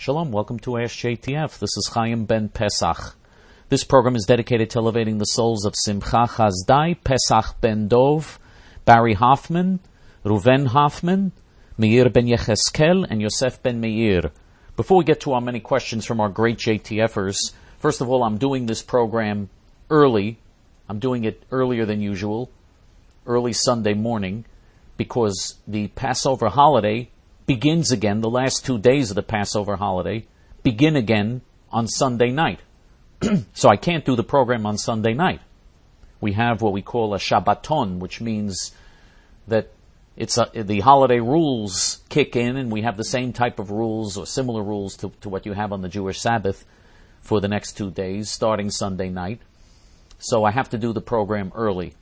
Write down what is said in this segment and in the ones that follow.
Shalom, welcome to Ask JTF. This is Chaim Ben Pesach. This program is dedicated to elevating the souls of Simcha Chazdai, Pesach Ben Dov, Barry Hoffman, Ruven Hoffman, Meir Ben Yecheskel, and Yosef Ben Meir. Before we get to our many questions from our great JTFers, first of all, I'm doing this program early. I'm doing it earlier than usual, early Sunday morning, because the Passover holiday begins again. The last 2 days of the Passover holiday begin again on Sunday night. So I can't do the program on Sunday night. We have what we call a Shabbaton, which means that the holiday rules kick in, and we have the same type of rules or similar rules to what you have on the Jewish Sabbath for the next 2 days, starting Sunday night. So I have to do the program early.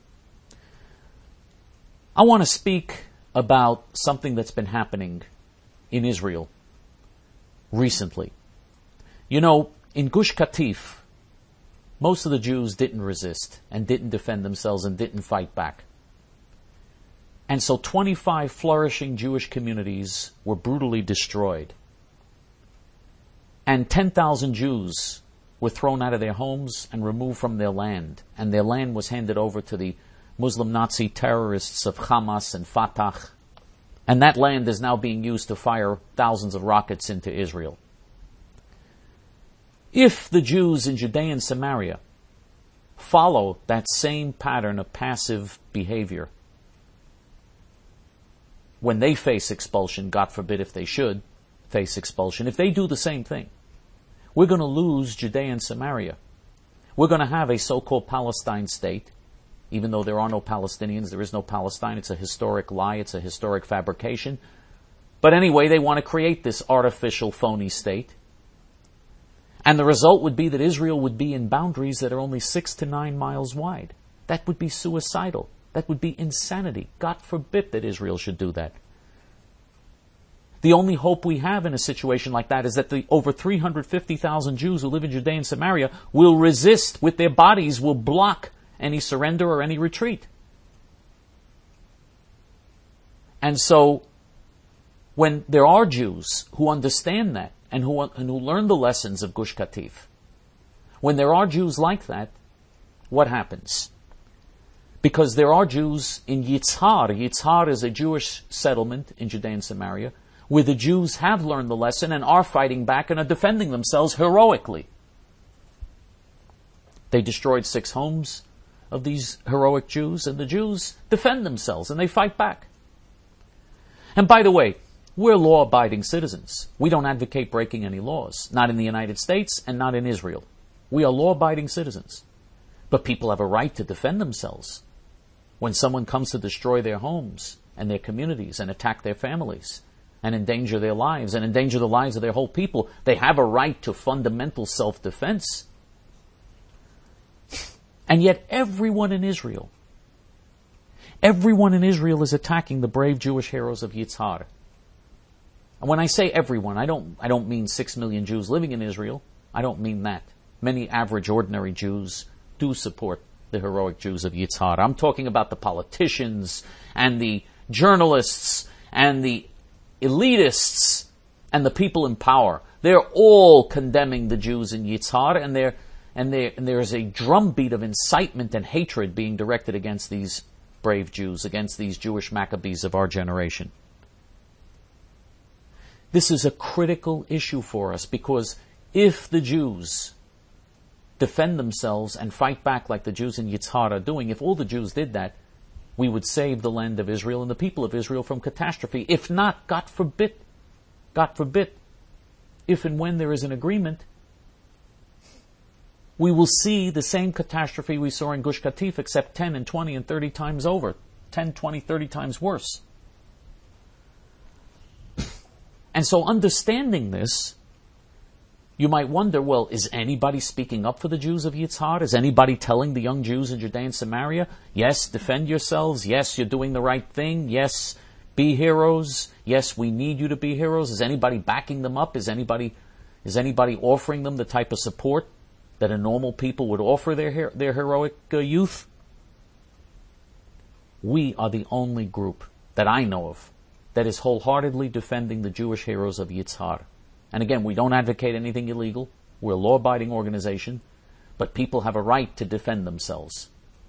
I want to speak about something that's been happening in Israel recently. You know, in Gush Katif, most of the Jews didn't resist and didn't defend themselves and didn't fight back. And so 25 flourishing Jewish communities were brutally destroyed. And 10,000 Jews were thrown out of their homes and removed from their land. And their land was handed over to the Muslim Nazi terrorists of Hamas and Fatah. And that land is now being used to fire thousands of rockets into Israel. If the Jews in Judea and Samaria follow that same pattern of passive behavior, when they face expulsion, God forbid if they should face expulsion, if they do the same thing, we're going to lose Judea and Samaria. We're going to have a so-called Palestine state. Even though there are no Palestinians, there is no Palestine. It's a historic lie. It's a historic fabrication. But anyway, they want to create this artificial, phony state. And the result would be that Israel would be in boundaries that are only 6 to 9 miles wide. That would be suicidal. That would be insanity. God forbid that Israel should do that. The only hope we have in a situation like that is that the over 350,000 Jews who live in Judea and Samaria will resist with their bodies, will block any surrender or any retreat. And so, when there are Jews who understand that and who learn the lessons of Gush Katif, when there are Jews like that, what happens? Because there are Jews in Yitzhar. Yitzhar is a Jewish settlement in Judea and Samaria, where the Jews have learned the lesson and are fighting back and are defending themselves heroically. They destroyed 6 homes of these heroic Jews, and the Jews defend themselves and they fight back. And by the way, we're law-abiding citizens. We don't advocate breaking any laws, not in the United States and not in Israel. We are law-abiding citizens. But people have a right to defend themselves. When someone comes to destroy their homes and their communities and attack their families and endanger their lives and endanger the lives of their whole people, they have a right to fundamental self-defense. And yet everyone in Israel is attacking the brave Jewish heroes of Yitzhar. And when I say everyone, I don't mean 6 million Jews living in Israel. I don't mean that. Many average, ordinary Jews do support the heroic Jews of Yitzhar. I'm talking about the politicians and the journalists and the elitists and the people in power. They're all condemning the Jews in Yitzhar, and there is a drumbeat of incitement and hatred being directed against these brave Jews, against these Jewish Maccabees of our generation. This is a critical issue for us, because if the Jews defend themselves and fight back like the Jews in Yitzhar are doing, if all the Jews did that, we would save the land of Israel and the people of Israel from catastrophe. If not, God forbid, if and when there is an agreement, we will see the same catastrophe we saw in Gush Katif, except 10 and 20 and 30 times over. 10, 20, 30 times worse. And so understanding this, you might wonder, well, is anybody speaking up for the Jews of Yitzhar? Is anybody telling the young Jews in Judea and Samaria, yes, defend yourselves, yes, you're doing the right thing, yes, be heroes, yes, we need you to be heroes? Is anybody backing them up? Is anybody offering them the type of support that a normal people would offer their heroic youth? We are the only group that I know of that is wholeheartedly defending the Jewish heroes of Yitzhar. And again, we don't advocate anything illegal. We're a law-abiding organization, but people have a right to defend themselves.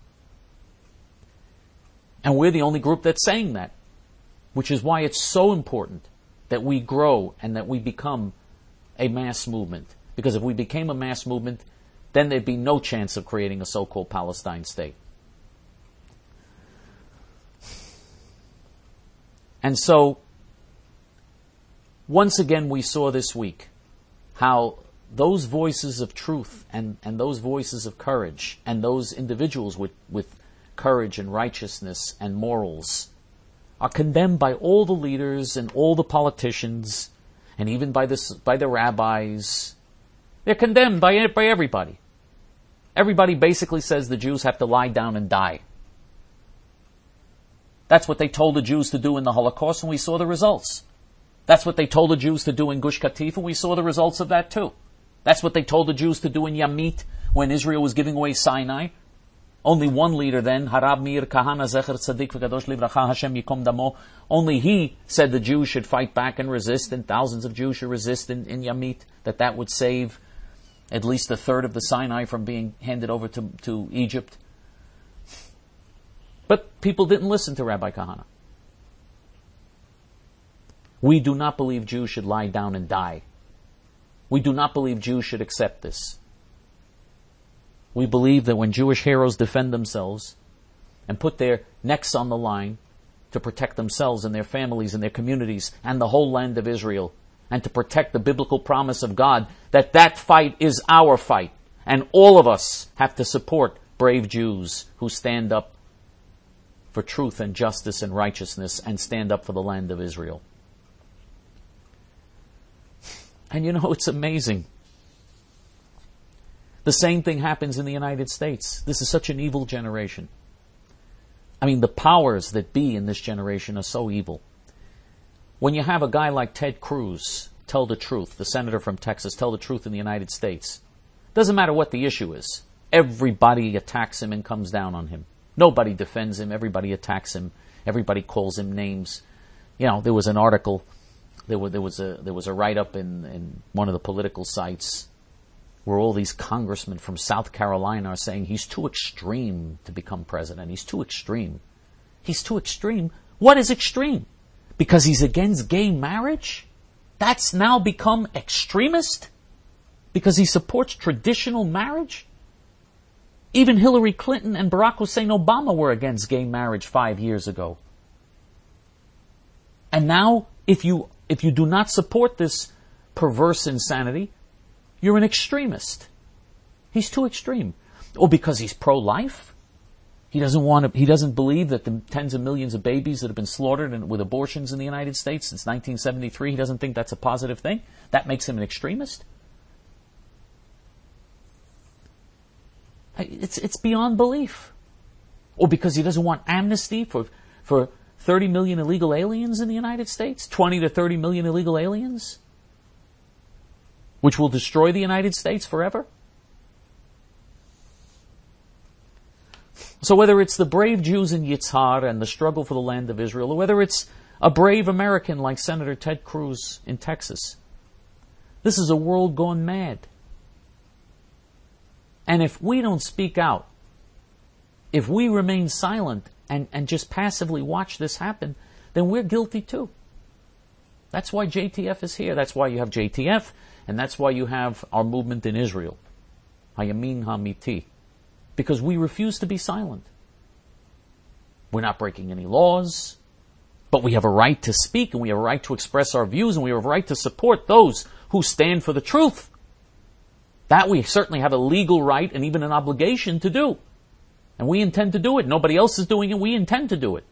And we're the only group that's saying that, which is why it's so important that we grow and that we become a mass movement. Because if we became a mass movement, then there'd be no chance of creating a so-called Palestine state. And so, once again we saw this week how those voices of truth and those voices of courage and those individuals with courage and righteousness and morals are condemned by all the leaders and all the politicians and even by the rabbis. They're condemned by everybody. Everybody basically says the Jews have to lie down and die. That's what they told the Jews to do in the Holocaust, and we saw the results. That's what they told the Jews to do in Gush Katif, and we saw the results of that too. That's what they told the Jews to do in Yamit when Israel was giving away Sinai. Only one leader then, Harab Meir Kahana Zecher Tzadik V'Kadosh Livracha Hashem Yikom Damo, only he said the Jews should fight back and resist, and thousands of Jews should resist in Yamit, that would save at least a third of the Sinai from being handed over to Egypt. But people didn't listen to Rabbi Kahana. We do not believe Jews should lie down and die. We do not believe Jews should accept this. We believe that when Jewish heroes defend themselves and put their necks on the line to protect themselves and their families and their communities and the whole land of Israel, and to protect the biblical promise of God, that fight is our fight. And all of us have to support brave Jews who stand up for truth and justice and righteousness and stand up for the land of Israel. And it's amazing. The same thing happens in the United States. This is such an evil generation. I mean, the powers that be in this generation are so evil. When you have a guy like Ted Cruz tell the truth, the senator from Texas, tell the truth in the United States, doesn't matter what the issue is. Everybody attacks him and comes down on him. Nobody defends him. Everybody attacks him. Everybody calls him names. There was an article, there was a write-up in one of the political sites where all these congressmen from South Carolina are saying he's too extreme to become president. He's too extreme. He's too extreme? What is extreme? Because he's against gay marriage? That's now become extremist? Because he supports traditional marriage? Even Hillary Clinton and Barack Hussein Obama were against gay marriage 5 years ago. And now, if you do not support this perverse insanity, you're an extremist. He's too extreme. Or because he's pro-life? He doesn't believe that the tens of millions of babies that have been slaughtered with abortions in the United States since 1973, he doesn't think that's a positive thing? That makes him an extremist? It's beyond belief. Or because he doesn't want amnesty for 30 million illegal aliens in the United States? 20 to 30 million illegal aliens? Which will destroy the United States forever? So whether it's the brave Jews in Yitzhar and the struggle for the land of Israel, or whether it's a brave American like Senator Ted Cruz in Texas, this is a world gone mad. And if we don't speak out, if we remain silent and just passively watch this happen, then we're guilty too. That's why JTF is here. That's why you have JTF, and that's why you have our movement in Israel, Hayamin Hamiti, because we refuse to be silent. We're not breaking any laws, but we have a right to speak, and we have a right to express our views, and we have a right to support those who stand for the truth. That we certainly have a legal right and even an obligation to do. And we intend to do it. Nobody else is doing it. We intend to do it.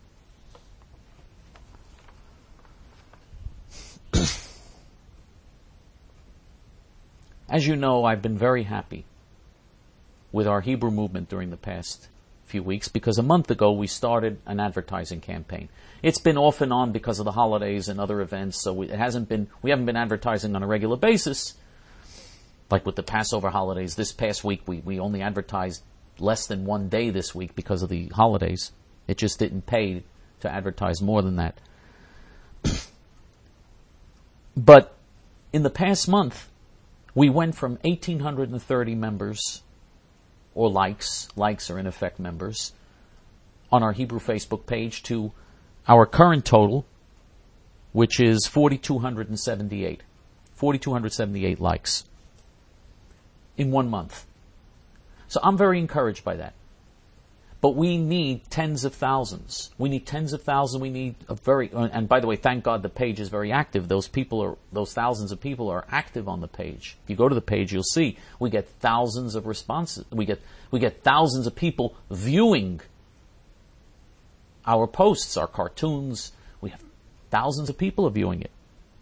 As you know, I've been very happy with our Hebrew movement during the past few weeks because a month ago we started an advertising campaign. It's been off and on because of the holidays and other events, so we haven't been advertising on a regular basis. Like with the Passover holidays, this past week we only advertised less than one day this week because of the holidays. It just didn't pay to advertise more than that. But In the past month, we went from 1,830 members, or likes are in effect members, on our Hebrew Facebook page to our current total, which is 4,278. 4,278 likes in 1 month. So I'm very encouraged by that. But we need tens of thousands. We need tens of thousands. We need and by the way, thank God the page is very active. Those thousands of people are active on the page. If you go to the page, you'll see we get thousands of responses. We get thousands of people viewing our posts, our cartoons. We have thousands of people viewing it.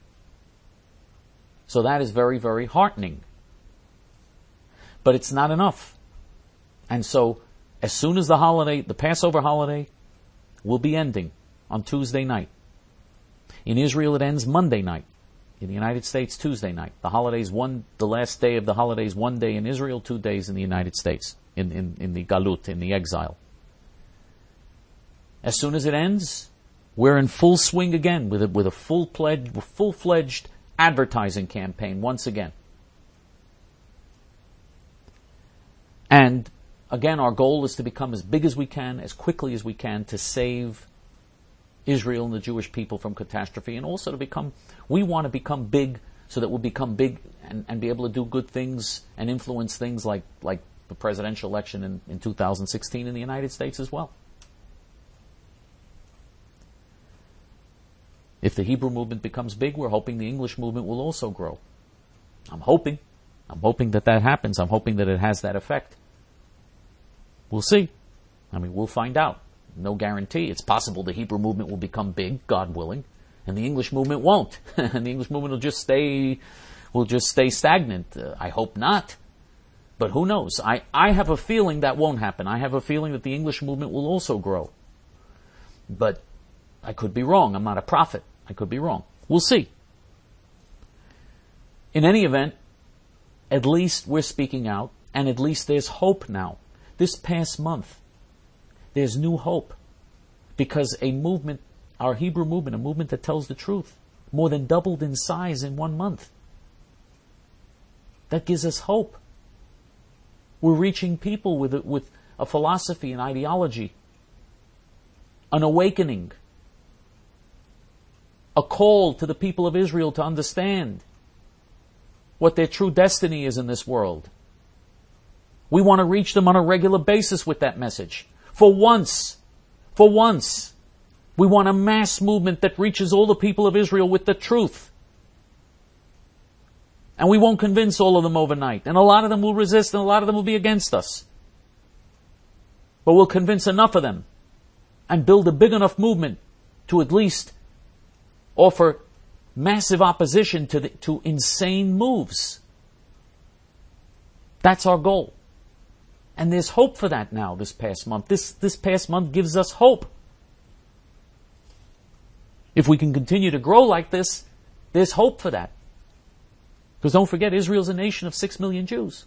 So that is very, very heartening. But it's not enough. And so, as soon as the Passover holiday will be ending on Tuesday night. In Israel it ends Monday night. In the United States, Tuesday night. The last day of the holiday is 1 day in Israel, 2 days in the United States, in the galut, in the exile. As soon as it ends, we're in full swing again with a full-fledged advertising campaign once again. And again, our goal is to become as big as we can, as quickly as we can, to save Israel and the Jewish people from catastrophe, and also we want to become big so that we'll become big and be able to do good things and influence things like the presidential election in 2016 in the United States as well. If the Hebrew movement becomes big, we're hoping the English movement will also grow. I'm hoping that happens. I'm hoping that it has that effect. We'll see. We'll find out. No guarantee. It's possible the Hebrew movement will become big, God willing, and the English movement won't. And the English movement will just stay stagnant. I hope not. But who knows? I have a feeling that won't happen. I have a feeling that the English movement will also grow. But I could be wrong. I'm not a prophet. I could be wrong. We'll see. In any event, at least we're speaking out, and at least there's hope now. This past month, there's new hope, because our Hebrew movement, a movement that tells the truth, more than doubled in size in 1 month. That gives us hope. We're reaching people with a philosophy, an ideology, an awakening, a call to the people of Israel to understand what their true destiny is in this world. We want to reach them on a regular basis with that message. For once, we want a mass movement that reaches all the people of Israel with the truth. And we won't convince all of them overnight. And a lot of them will resist, and a lot of them will be against us. But we'll convince enough of them and build a big enough movement to at least offer massive opposition to insane moves. That's our goal. And there's hope for that now this past month. This past month gives us hope. If we can continue to grow like this, there's hope for that. Because don't forget, Israel's a nation of 6 million Jews.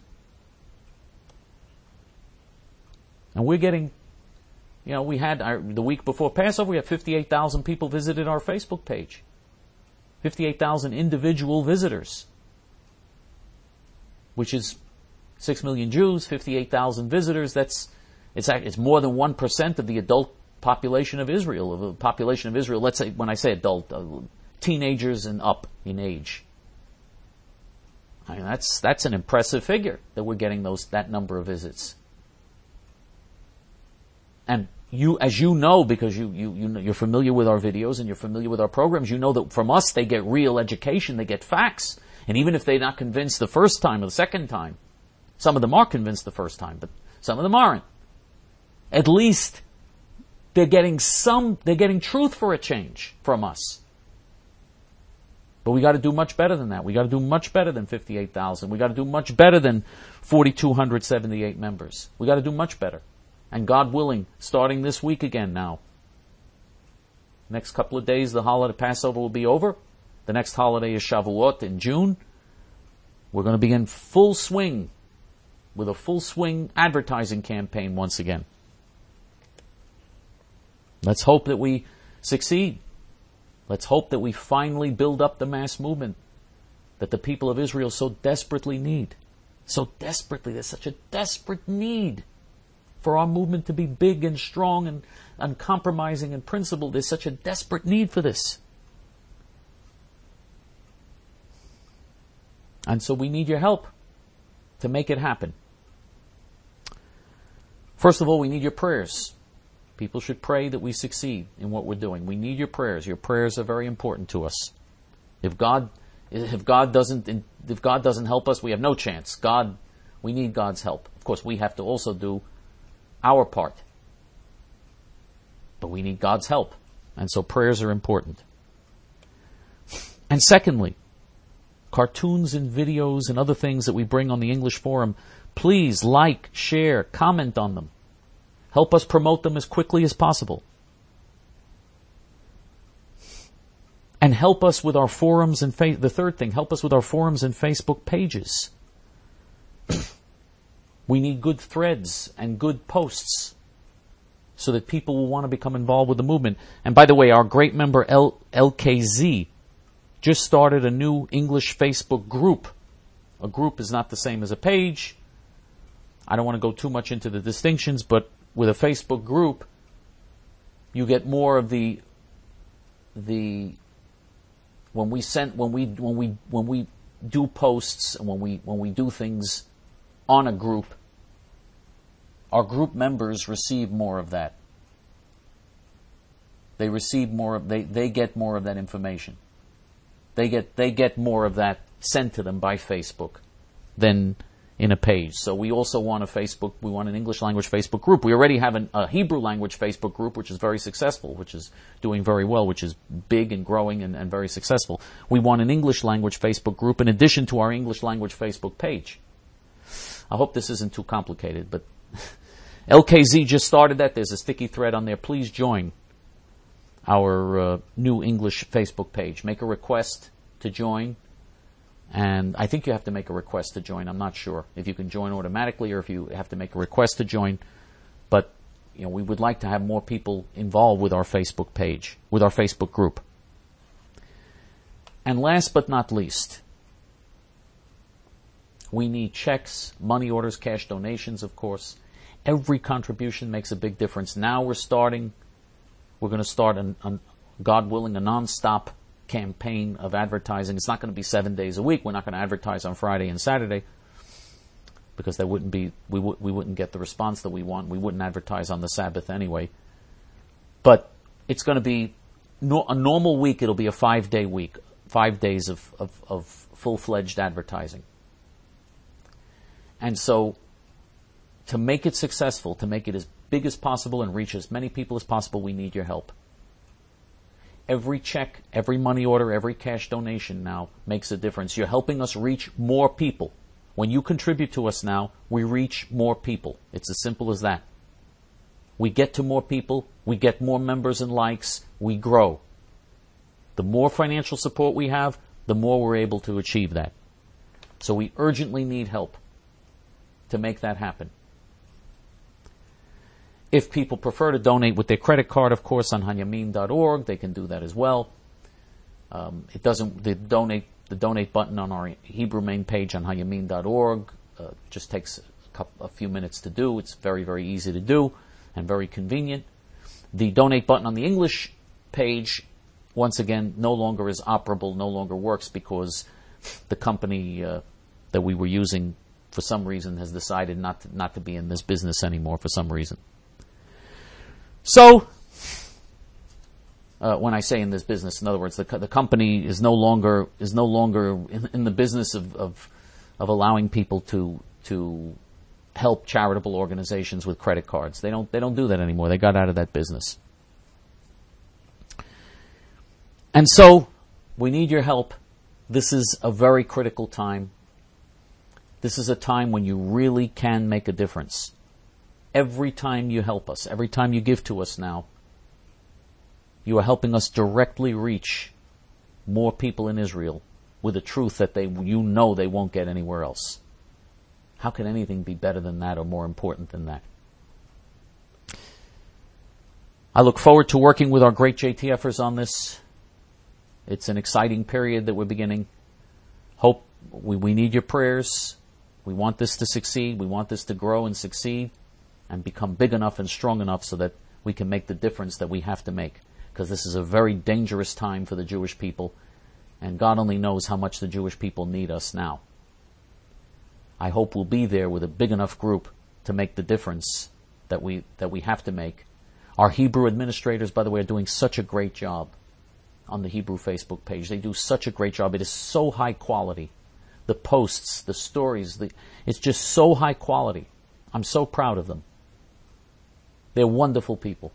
And we're getting, we had, the week before Passover, we had 58,000 people visited our Facebook page. 58,000 individual visitors. Which is 6 million Jews, 58,000 visitors. It's more than 1% of the adult population of Israel. Of the population of Israel, let's say, when I say adult, teenagers and up in age. That's an impressive figure that we're getting that number of visits. And as you know, because you're familiar with our videos and you're familiar with our programs, you know that from us they get real education, they get facts. And even if they're not convinced the first time or the second time, some of them are convinced the first time, but some of them aren't. At least they're getting truth for a change from us. But we got to do much better than that. We got to do much better than 58,000. We got to do much better than 4,278 members. We got to do much better. And God willing, starting this week again now. Next couple of days, the holiday Passover will be over. The next holiday is Shavuot in June. We're going to begin full swing with a full swing advertising campaign once again. Let's hope that we succeed. Let's hope that we finally build up the mass movement that the people of Israel so desperately need. So desperately, there's such a desperate need for our movement to be big and strong and uncompromising and principled. There's such a desperate need for this. And so we need your help to make it happen. First of all, we need your prayers. People should pray that we succeed in what we're doing. We need your prayers. Your prayers are very important to us. If God doesn't help us, we have no chance. We need God's help. Of course, we have to also do our part. But we need God's help. And so prayers are important. And secondly, cartoons and videos and other things that we bring on the English Forum, please like, share, comment on them. Help us promote them as quickly as possible. And help us with our forums and the third thing, help us with our forums and Facebook pages. We need good threads and good posts so that people will want to become involved with the movement. And by the way, our great member LKZ just started a new English Facebook group. A group is not the same as a page. I don't want to go too much into the distinctions, but with a Facebook group, you get more of the when we do posts and when we do things on a group, our group members receive more of that. They receive more of they get more of that information. They get more of that sent to them by Facebook than in a page. So we also want we want an English language Facebook group. We already have a Hebrew language Facebook group, which is very successful, which is doing very well, which is big and growing and very successful. We want an English language Facebook group in addition to our English language Facebook page. I hope this isn't too complicated, but LKZ just started that. There's a sticky thread on there. Please join our new English Facebook page. Make a request to join. And I think you have to make a request to join. I'm not sure if you can join automatically or if you have to make a request to join. But we would like to have more people involved with our Facebook page, with our Facebook group. And last but not least, we need checks, money orders, cash donations, of course. Every contribution makes a big difference. Now we're going to start, God willing, a non-stop campaign of advertising. It's not going to be 7 days a week. We're not going to advertise on Friday and Saturday because we wouldn't get the response that we want. We wouldn't advertise on the Sabbath anyway. But it's going to be a normal week. It'll be a 5-day week, 5 days of full-fledged advertising. And so to make it successful, to make it as big as possible and reach as many people as possible, we need your help. Every check, every money order, every cash donation now makes a difference. You're helping us reach more people. When you contribute to us now, we reach more people. It's as simple as that. We get to more people, we get more members and likes, we grow. The more financial support we have, the more we're able to achieve that. So we urgently need help to make that happen. If people prefer to donate with their credit card, of course, on hanyamin.org, they can do that as well. The donate button on our Hebrew main page on hanyamin.org just takes a few minutes to do. It's very, very easy to do and very convenient. The donate button on the English page, once again, no longer is operable, no longer works because the company that we were using for some reason has decided not to be in this business anymore for some reason. So, when I say in this business, in other words, the company is no longer in the business of allowing people to help charitable organizations with credit cards. They don't do that anymore. They got out of that business. And so, we need your help. This is a very critical time. This is a time when you really can make a difference. Every time you help us, every time you give to us now, you are helping us directly reach more people in Israel with a truth that they won't get anywhere else. How can anything be better than that or more important than that? I look forward to working with our great JTFers on this. It's an exciting period that we're beginning. hope we need your prayers. We want this to succeed. We want this to grow and succeed and become big enough and strong enough so that we can make the difference that we have to make. Because this is a very dangerous time for the Jewish people, and God only knows how much the Jewish people need us now. I hope we'll be there with a big enough group to make the difference that we have to make. Our Hebrew administrators, by the way, are doing such a great job on the Hebrew Facebook page. They do such a great job. It is so high quality. The posts, the stories, it's just so high quality. I'm so proud of them. They're wonderful people.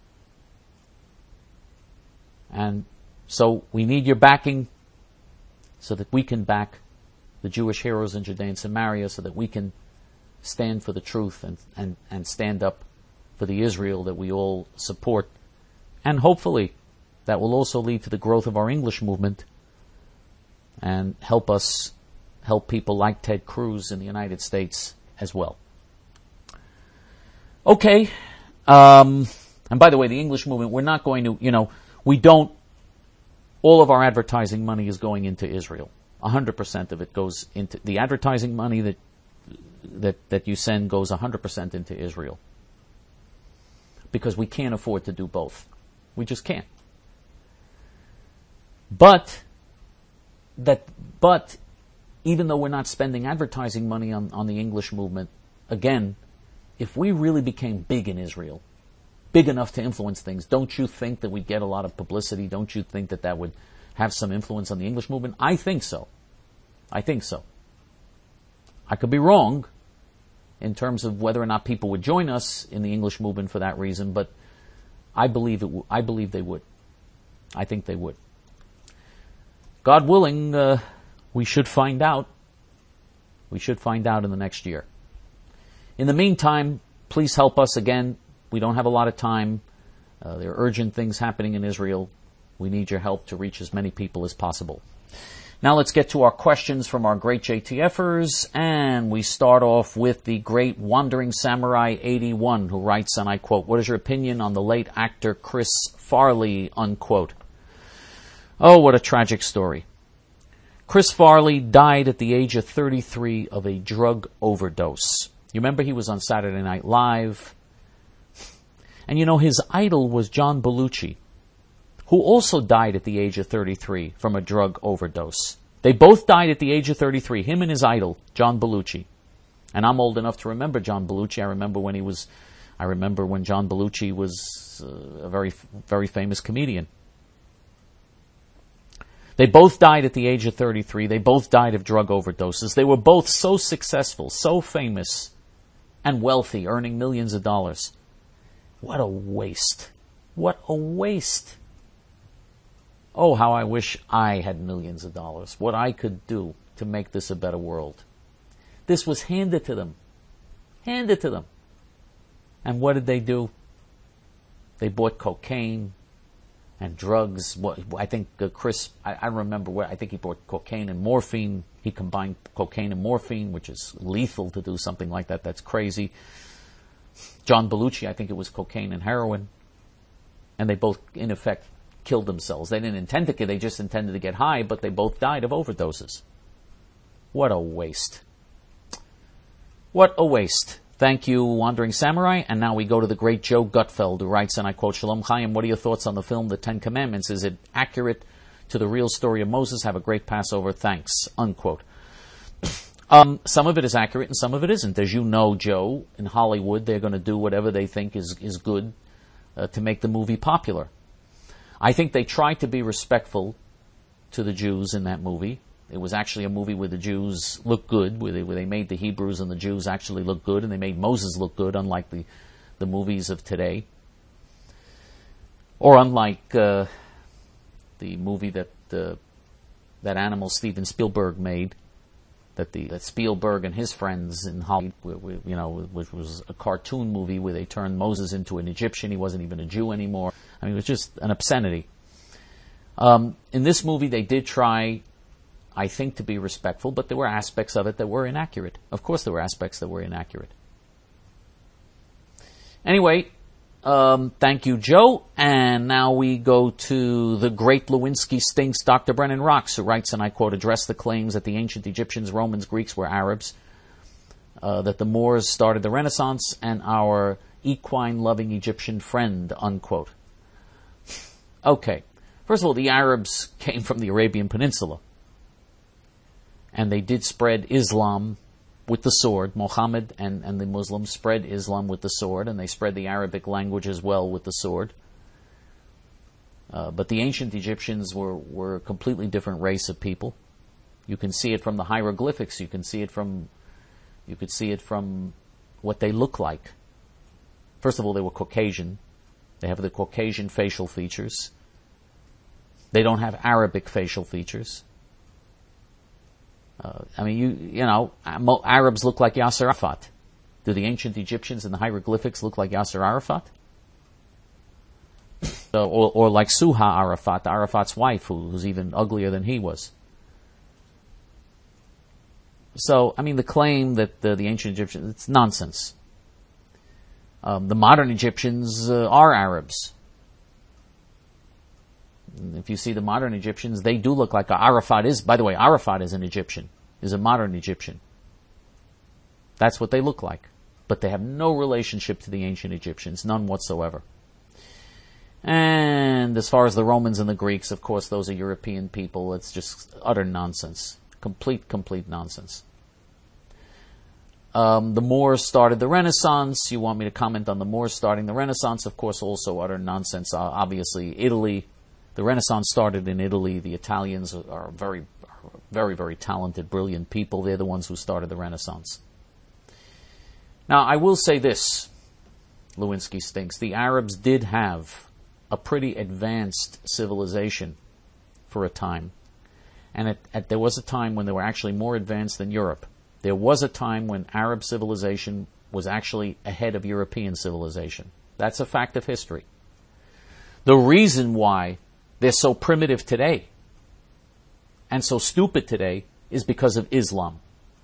And so we need your backing so that we can back the Jewish heroes in Judea and Samaria, so that we can stand for the truth and stand up for the Israel that we all support. And hopefully that will also lead to the growth of our English movement and help us help people like Ted Cruz in the United States as well. Okay. And by the way, the English movement, we're not going to, all of our advertising money is going into Israel. 100% of it goes into, the advertising money that you send goes 100% into Israel. Because we can't afford to do both. We just can't. But even though we're not spending advertising money on the English movement, again, if we really became big in Israel, big enough to influence things, don't you think that we'd get a lot of publicity? Don't you think that would have some influence on the English movement? I think so. I could be wrong in terms of whether or not people would join us in the English movement for that reason, but I believe they would. I think they would. God willing, we should find out. We should find out in the next year. In the meantime, please help us. Again, we don't have a lot of time. There are urgent things happening in Israel. We need your help to reach as many people as possible. Now let's get to our questions from our great JTFers, and we start off with the great Wandering Samurai 81, who writes, and I quote, "What is your opinion on the late actor Chris Farley?" unquote. Oh, what a tragic story. Chris Farley died at the age of 33 of a drug overdose. You remember he was on Saturday Night Live. And his idol was John Belushi, who also died at the age of 33 from a drug overdose. They both died at the age of 33, him and his idol, John Belushi. And I'm old enough to remember John Belushi. I remember when John Belushi was a very, very famous comedian. They both died at the age of 33. They both died of drug overdoses. They were both so successful, so famous, and wealthy, earning millions of dollars. What a waste. What a waste. Oh, how I wish I had millions of dollars. What I could do to make this a better world. This was handed to them. Handed to them. And what did they do? They bought cocaine and drugs. I think Chris, I remember I think he bought cocaine and morphine. He combined cocaine and morphine, which is lethal to do something like that. That's crazy. John Belushi, I think it was cocaine and heroin. And they both, in effect, killed themselves. They didn't intend to kill, they just intended to get high, but they both died of overdoses. What a waste. What a waste. Thank you, Wandering Samurai. And now we go to the great Joe Gutfeld, who writes, and I quote, "Shalom Chaim, what are your thoughts on the film The Ten Commandments? Is it accurate to the real story of Moses? Have a great Passover. Thanks." Unquote. Some of it is accurate and some of it isn't. As you know, Joe, in Hollywood, they're going to do whatever they think is good to make the movie popular. I think they tried to be respectful to the Jews in that movie. It was actually a movie where the Jews looked good, where they made the Hebrews and the Jews actually look good, and they made Moses look good, unlike the movies of today. Or unlike the movie that animal Steven Spielberg made, that Spielberg and his friends in Hollywood, which was a cartoon movie where they turned Moses into an Egyptian. He wasn't even a Jew anymore. I mean, it was just an obscenity. In this movie, they did try, I think, to be respectful, but there were aspects of it that were inaccurate. Of course, there were aspects that were inaccurate. Anyway, Thank you, Joe. And now we go to the great Lewinsky Stinks, Dr. Brennan Rocks, who writes, and I quote, address the claims that the ancient Egyptians, Romans, Greeks were Arabs, that the Moors started the Renaissance, and our equine-loving Egyptian friend, unquote. Okay. First of all, the Arabs came from the Arabian Peninsula. And they did spread Islam with the sword. Muhammad and the Muslims spread Islam with the sword, and they spread the Arabic language as well with the sword. But the ancient Egyptians were a completely different race of people. You can see it from the hieroglyphics. You could see it from what they look like. First of all, they were Caucasian. They have the Caucasian facial features. They don't have Arabic facial features. Arabs look like Yasser Arafat. Do the ancient Egyptians and the hieroglyphics look like Yasser Arafat? Or like Suha Arafat, Arafat's wife, who's even uglier than he was. So, the claim that the ancient Egyptians, it's nonsense. The modern Egyptians are Arabs. If you see the modern Egyptians, they do look like Arafat is. By the way, Arafat is an Egyptian, is a modern Egyptian. That's what they look like. But they have no relationship to the ancient Egyptians, none whatsoever. And as far as the Romans and the Greeks, of course, those are European people. It's just utter nonsense. Complete nonsense. The Moors started the Renaissance. You want me to comment on the Moors starting the Renaissance? Of course, also utter nonsense. Obviously, Italy. The Renaissance started in Italy. The Italians are very, very talented, brilliant people. They're the ones who started the Renaissance. Now, I will say this, Lewinsky Stinks. The Arabs did have a pretty advanced civilization for a time. And there was a time when they were actually more advanced than Europe. There was a time when Arab civilization was actually ahead of European civilization. That's a fact of history. The reason why they're so primitive today and so stupid today is because of Islam.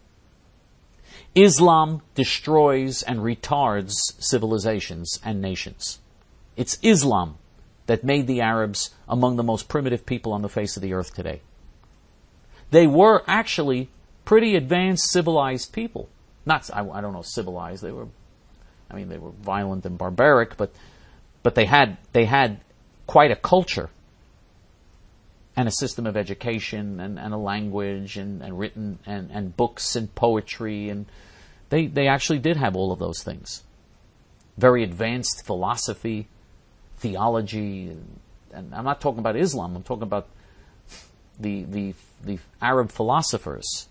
Islam destroys and retards civilizations and nations. It's Islam that made the Arabs among the most primitive people on the face of the earth today. They were actually pretty advanced, civilized people. I don't know, civilized. They were violent and barbaric, but they had quite a culture and a system of education and a language and written and books and poetry, and they actually did have all of those things. Very advanced philosophy, theology, and I'm not talking about Islam. I'm talking about the Arab philosophers.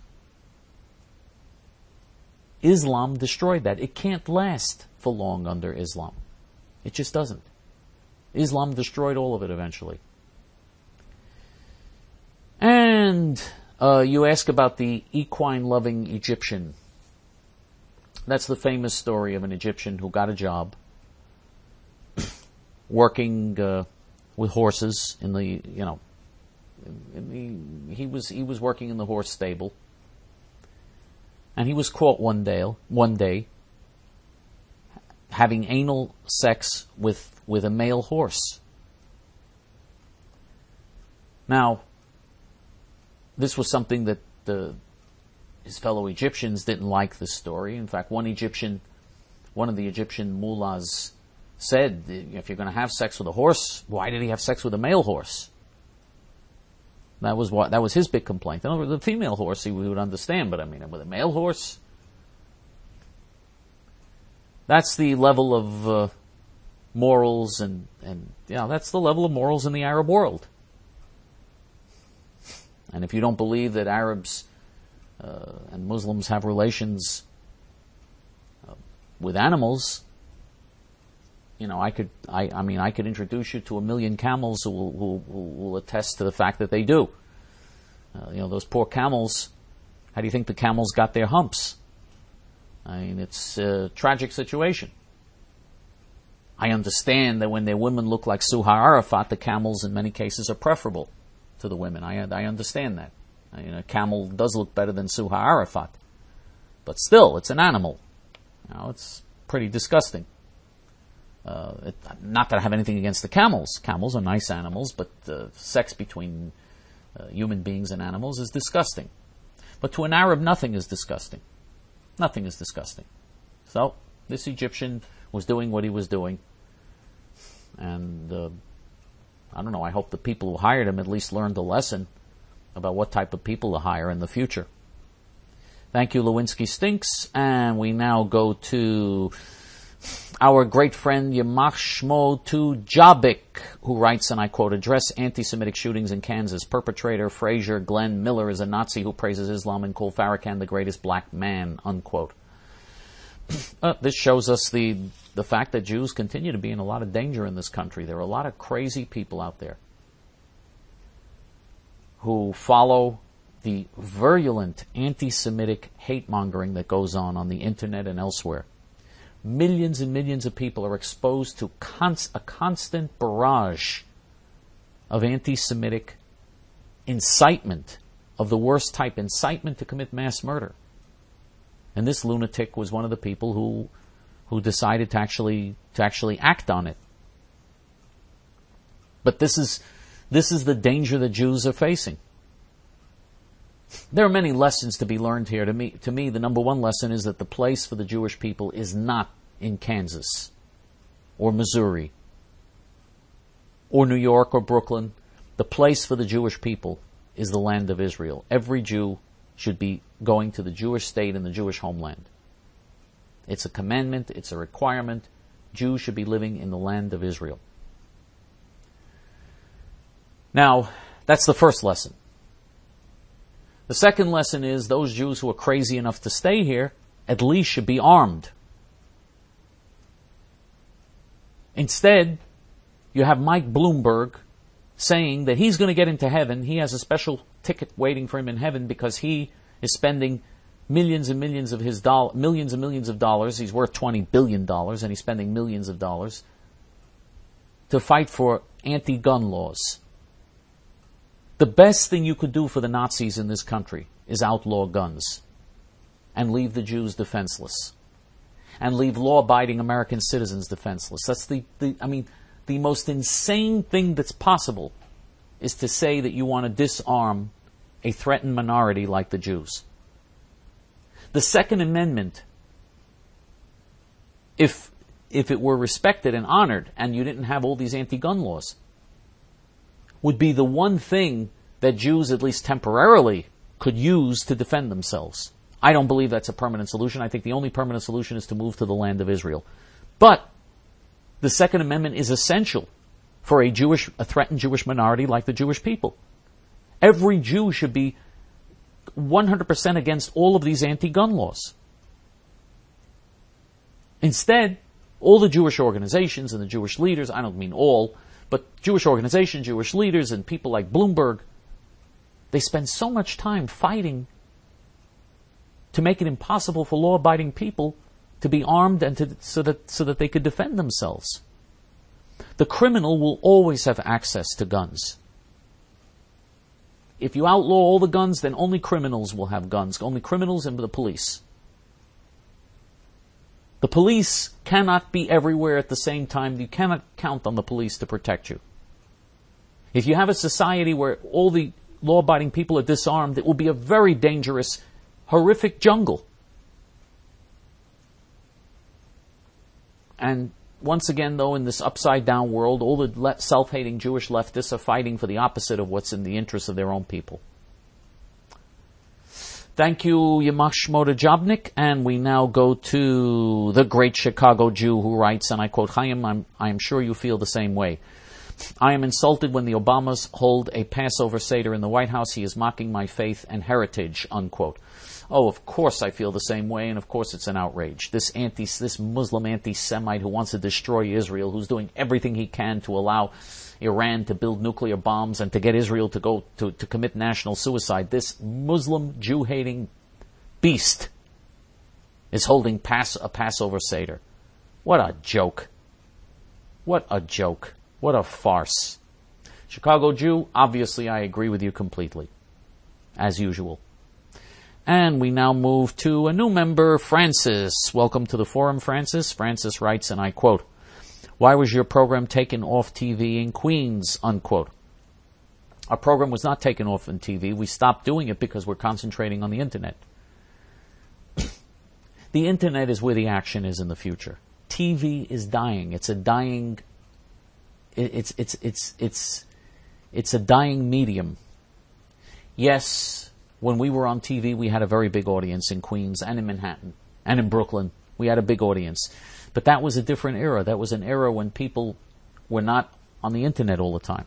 Islam destroyed that. It can't last for long under Islam. It just doesn't. Islam destroyed all of it eventually. And you ask about the equine-loving Egyptian. That's the famous story of an Egyptian who got a job working with horses he was working in the horse stable, and he was caught one day having anal sex with a male horse. Now, this was something that his fellow Egyptians didn't like this story. In fact, one of the Egyptian mullahs said, if you're going to have sex with a horse, why did he have sex with a male horse? That was his big complaint. In other words, the female horse he would understand, but with a male horse, that's the level of morals and that's the level of morals in the Arab world. And if you don't believe that Arabs and Muslims have relations with animals, I could introduce you to 1 million camels who will attest to the fact that they do. Those poor camels. How do you think the camels got their humps? It's a tragic situation. I understand that when their women look like Suha Arafat, the camels in many cases are preferable to the women. I understand that. A camel does look better than Suha Arafat, but still, it's an animal. It's pretty disgusting. Not that I have anything against the camels. Camels are nice animals, but sex between human beings and animals is disgusting. But to an Arab, nothing is disgusting. Nothing is disgusting. So, this Egyptian was doing what he was doing. And, I don't know, I hope the people who hired him at least learned a lesson about what type of people to hire in the future. Thank you, Lewinsky Stinks. And we now go to our great friend Yamach Shmo Tujabik, who writes, and I quote, address anti-Semitic shootings in Kansas. Perpetrator Frazier Glenn Miller is a Nazi who praises Islam and called Farrakhan the greatest black man, unquote. This shows us the fact that Jews continue to be in a lot of danger in this country. There are a lot of crazy people out there who follow the virulent anti-Semitic hate-mongering that goes on the internet and elsewhere. Millions and millions of people are exposed to a constant barrage of anti-Semitic incitement of the worst type, incitement to commit mass murder. And this lunatic was one of the people who decided to actually act on it. But this is the danger that Jews are facing. There are many lessons to be learned here. To me, the number one lesson is that the place for the Jewish people is not in Kansas or Missouri or New York or Brooklyn. The place for the Jewish people is the land of Israel. Every Jew should be going to the Jewish state and the Jewish homeland. It's a commandment, it's a requirement. Jews should be living in the land of Israel. Now, that's the first lesson. The second lesson is those Jews who are crazy enough to stay here at least should be armed. Instead, you have Mike Bloomberg saying that he's going to get into heaven. He has a special ticket waiting for him in heaven because he is spending millions and millions of dollars. He's worth $20 billion, and he's spending millions of dollars to fight for anti-gun laws. The best thing you could do for the Nazis in this country is outlaw guns and leave the Jews defenseless and leave law-abiding American citizens defenseless. That's the most insane thing that's possible is to say that you want to disarm a threatened minority like the Jews. The Second Amendment, if it were respected and honored and you didn't have all these anti-gun laws, would be the one thing that Jews, at least temporarily, could use to defend themselves. I don't believe that's a permanent solution. I think the only permanent solution is to move to the land of Israel. But the Second Amendment is essential for a threatened Jewish minority like the Jewish people. Every Jew should be 100% against all of these anti-gun laws. Instead, all the Jewish organizations and the Jewish leaders, I don't mean all, but Jewish organizations, Jewish leaders, and people like Bloomberg, they spend so much time fighting to make it impossible for law-abiding people to be armed and so that they could defend themselves. The criminal will always have access to guns. If you outlaw all the guns, then only criminals will have guns. Only criminals and the police. The police cannot be everywhere at the same time. You cannot count on the police to protect you. If you have a society where all the law-abiding people are disarmed, it will be a very dangerous, horrific jungle. And once again, though, in this upside-down world, all the self-hating Jewish leftists are fighting for the opposite of what's in the interests of their own people. Thank you, Yamach Shmoda Jobnik, and we now go to the great Chicago Jew who writes, and I quote, Chaim, I am sure you feel the same way. I am insulted when the Obamas hold a Passover Seder in the White House. He is mocking my faith and heritage, unquote. Oh, of course I feel the same way, and of course it's an outrage. This Muslim anti-Semite who wants to destroy Israel, who's doing everything he can to allow Iran to build nuclear bombs and to get Israel to go to commit national suicide. This Muslim Jew-hating beast is holding a Passover Seder. What a joke. What a joke. What a farce. Chicago Jew, obviously I agree with you completely. As usual. And we now move to a new member, Francis. Welcome to the forum, Francis. Francis writes, and I quote, Why was your program taken off TV in Queens, unquote. Our program was not taken off on TV. We stopped doing it because we're concentrating on the internet. The internet is where the action is in the future. TV is dying. It's a dying, it's a dying medium. Yes, when we were on TV, we had a very big audience in Queens and in Manhattan and in Brooklyn. We had a big audience. But that was a different era. That was an era when people were not on the internet all the time.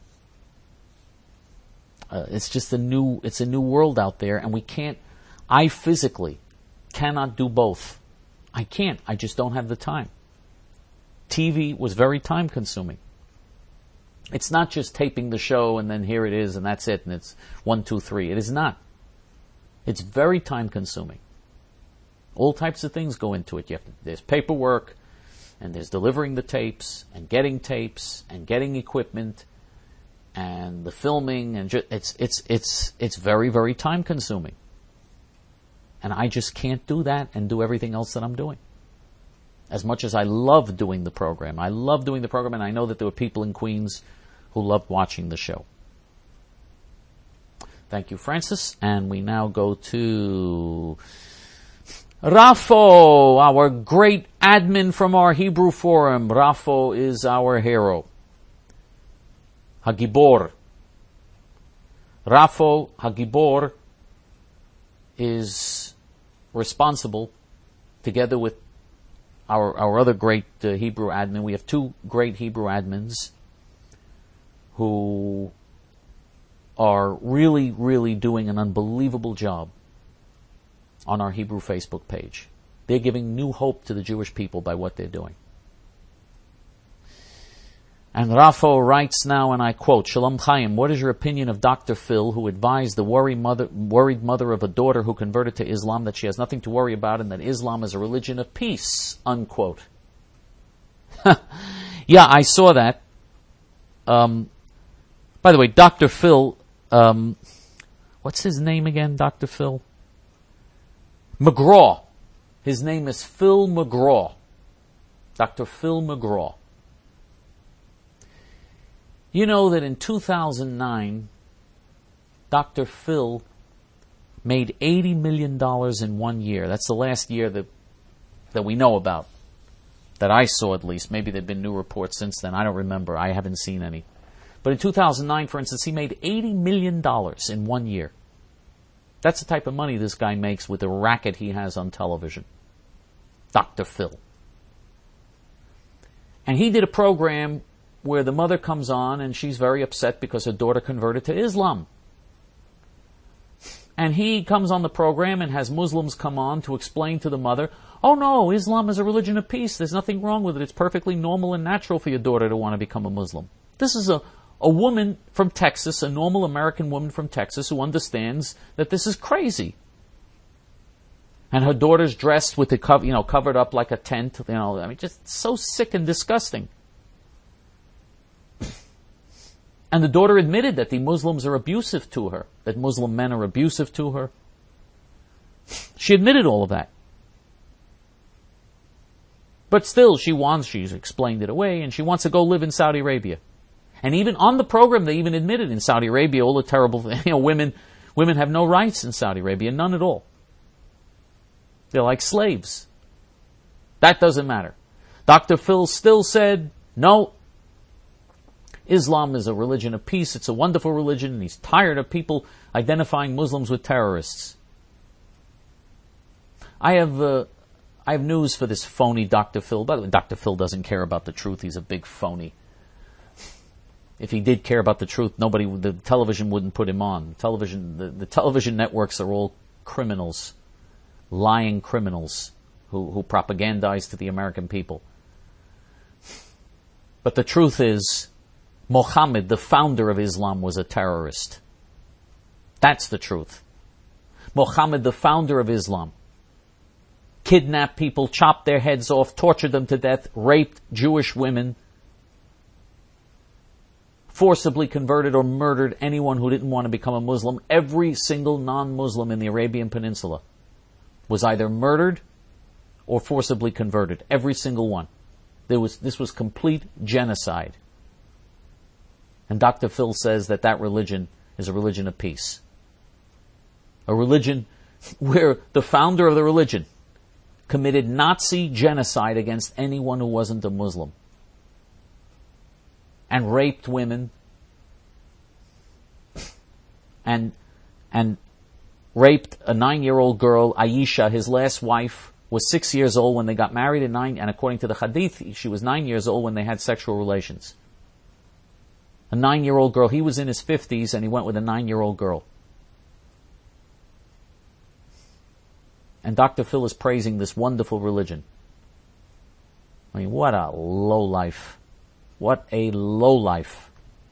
It's a new world out there, and I physically cannot do both. I can't. I just don't have the time. TV was very time consuming. It's not just taping the show and then here it is and that's it and it's 1, 2, 3. It is not. It's very time consuming. All types of things go into it. There's paperwork, and there's delivering the tapes and getting equipment and the filming, and it's very, very time consuming. And I just can't do that and do everything else that I'm doing. As much as I love doing the program. I love doing the program, and I know that there were people in Queens who loved watching the show. Thank you, Francis. And we now go to Rafo, our great admin from our Hebrew forum. Rafo is our hero. Hagibor. Rafo Hagibor is responsible, together with our other great Hebrew admin. We have two great Hebrew admins who are really, really doing an unbelievable job on our Hebrew Facebook page. They're giving new hope to the Jewish people by what they're doing. And Rafo writes now, and I quote, Shalom Chaim, what is your opinion of Dr. Phil, who advised the worried mother of a daughter who converted to Islam that she has nothing to worry about and that Islam is a religion of peace, unquote. Yeah, I saw that. By the way, Dr. Phil, what's his name again, Dr. Phil? McGraw. His name is Phil McGraw. Dr. Phil McGraw. You know that in 2009, Dr. Phil made $80 million in 1 year. That's the last year that we know about, that I saw at least. Maybe there have been new reports since then. I don't remember. I haven't seen any. But in 2009, for instance, he made $80 million in 1 year. That's the type of money this guy makes with the racket he has on television. Dr. Phil. And he did a program where the mother comes on and she's very upset because her daughter converted to Islam. And he comes on the program and has Muslims come on to explain to the mother, oh no, Islam is a religion of peace. There's nothing wrong with it. It's perfectly normal and natural for your daughter to want to become a Muslim. This is a woman from Texas, a normal American woman from Texas who understands that this is crazy. And her daughter's dressed with it covered up like a tent. Just so sick and disgusting. And the daughter admitted that the Muslims are abusive to her, that Muslim men are abusive to her. She admitted all of that. But still, she's explained it away, and she wants to go live in Saudi Arabia. And even on the program, they even admitted in Saudi Arabia all the terrible, women have no rights in Saudi Arabia, none at all. They're like slaves. That doesn't matter. Dr. Phil still said, no, Islam is a religion of peace. It's a wonderful religion, and he's tired of people identifying Muslims with terrorists. I have news for this phony Dr. Phil. By the way, Dr. Phil doesn't care about the truth. He's a big phony. If he did care about the truth, the television wouldn't put him on. The television networks are all criminals, lying criminals who propagandize to the American people. But the truth is, Muhammad, the founder of Islam, was a terrorist. That's the truth. Muhammad, the founder of Islam, kidnapped people, chopped their heads off, tortured them to death, raped Jewish women, forcibly converted or murdered anyone who didn't want to become a Muslim. Every single non-Muslim in the Arabian Peninsula was either murdered or forcibly converted. Every single one. This was complete genocide. And Dr. Phil says that religion is a religion of peace. A religion where the founder of the religion committed Nazi genocide against anyone who wasn't a Muslim. And raped women. And raped a 9-year-old girl, Aisha. His last wife was 6 years old when they got married, and according to the Hadith, she was 9 years old when they had sexual relations. A 9-year-old girl. He was in his 50s and he went with a 9-year-old girl. And Dr. Phil is praising this wonderful religion. I mean, what a low life. What a low life.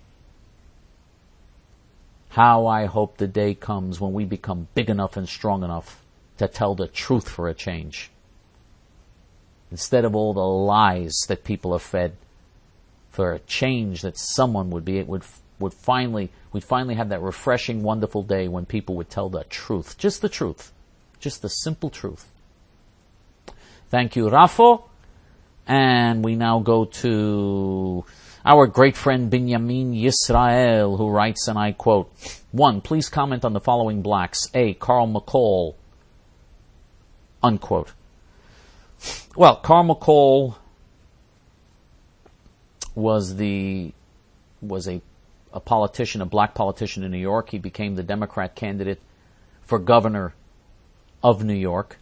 How I hope the day comes when we become big enough and strong enough to tell the truth for a change. Instead of all the lies that people are fed, for a change that someone would finally have that refreshing, wonderful day when people would tell the truth. Just the truth. Just the simple truth. Thank you, Rafo. And we now go to our great friend Binyamin Yisrael, who writes, and I quote, 1. Please comment on the following blacks. A. Carl McCall. Unquote. Well, Carl McCall was a politician, a black politician in New York. He became the Democrat candidate for governor of New York.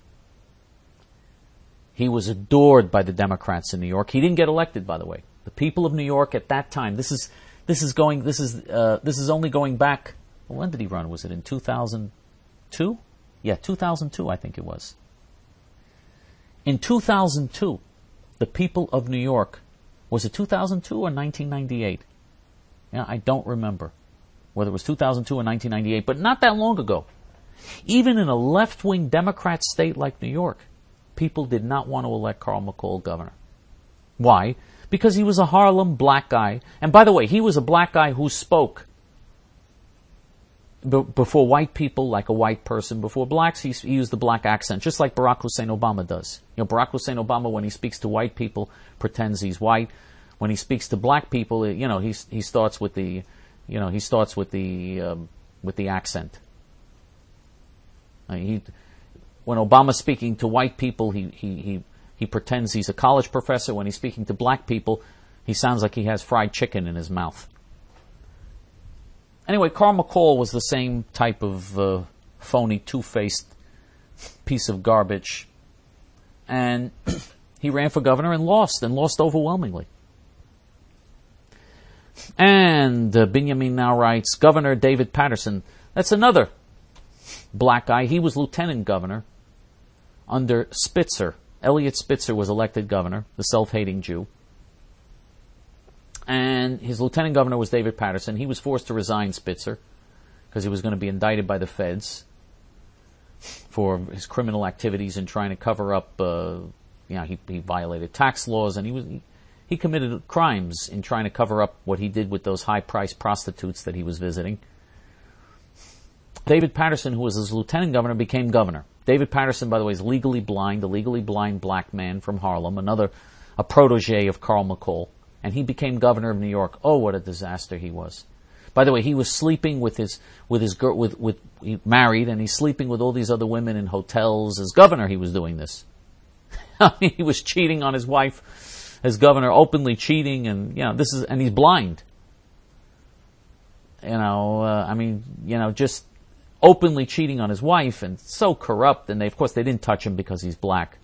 He was adored by the Democrats in New York. He didn't get elected, by the way. The people of New York at that time. This is only going back. Well, when did he run? Was it in 2002? Yeah, 2002, I think it was. In 2002, the people of New York. Was it 2002 or 1998? Yeah, I don't remember whether it was 2002 or 1998, but not that long ago. Even in a left-wing Democrat state like New York, people did not want to elect Carl McCall governor. Why? Because he was a Harlem black guy. And by the way, he was a black guy who spoke before white people like a white person. Before blacks, he used the black accent, just like Barack Hussein Obama does. You know, Barack Hussein Obama, when he speaks to white people, pretends he's white. When he speaks to black people, you know, he starts with the accent. When Obama's speaking to white people, he pretends he's a college professor. When he's speaking to black people, he sounds like he has fried chicken in his mouth. Anyway, Carl McCall was the same type of phony, two-faced piece of garbage. And he ran for governor and lost overwhelmingly. And Binyamin now writes, Governor David Paterson, that's another black guy. He was lieutenant governor under Spitzer. Elliot Spitzer was elected governor, the self-hating Jew. And his lieutenant governor was David Paterson. He was forced to resign Spitzer because he was going to be indicted by the feds for his criminal activities in trying to cover up, he violated tax laws, and he committed crimes in trying to cover up what he did with those high-priced prostitutes that he was visiting. David Paterson, who was his lieutenant governor, became governor. David Paterson, by the way, is legally blind, a legally blind black man from Harlem, a protege of Carl McCall, and he became governor of New York. Oh, what a disaster he was. By the way, he was sleeping with his girl, he married, and he's sleeping with all these other women in hotels. As governor, he was doing this. I mean, he was cheating on his wife as governor, openly cheating, and and he's blind. Just openly cheating on his wife, and so corrupt. And of course, they didn't touch him because he's black.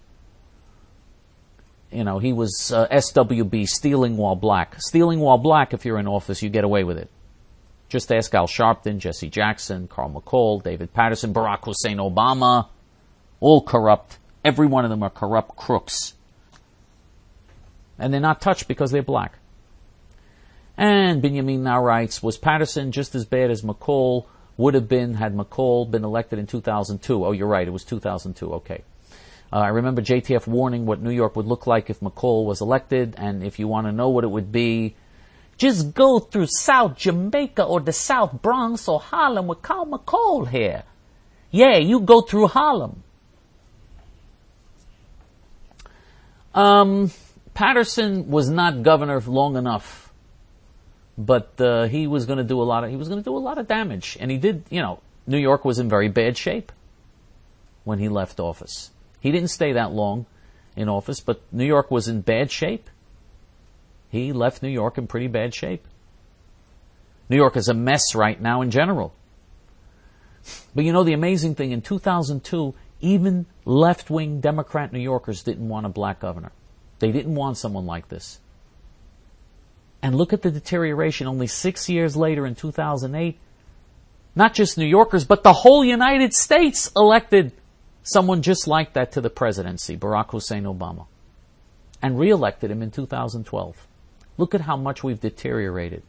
He was SWB, stealing while black. Stealing while black, if you're in office, you get away with it. Just ask Al Sharpton, Jesse Jackson, Carl McCall, David Paterson, Barack Hussein Obama. All corrupt. Every one of them are corrupt crooks. And they're not touched because they're black. And Binyamin now writes, was Paterson just as bad as McCall would have been had McCall been elected in 2002? Oh, you're right, it was 2002, okay. I remember JTF warning what New York would look like if McCall was elected, and if you want to know what it would be, just go through South Jamaica or the South Bronx or Harlem with Carl McCall here. Yeah, you go through Harlem. Patterson was not governor long enough, but he was going to do a lot of damage, and he did. New York was in very bad shape when he left office. He didn't stay that long in office, but New York was in bad shape. He left New York in pretty bad shape. New York is a mess right now in general. But the amazing thing, in 2002, even left-wing Democrat New Yorkers didn't want a black governor. They didn't want someone like this. And look at the deterioration. Only 6 years later, in 2008, not just New Yorkers, but the whole United States elected someone just like that to the presidency, Barack Hussein Obama, and re-elected him in 2012. Look at how much we've deteriorated.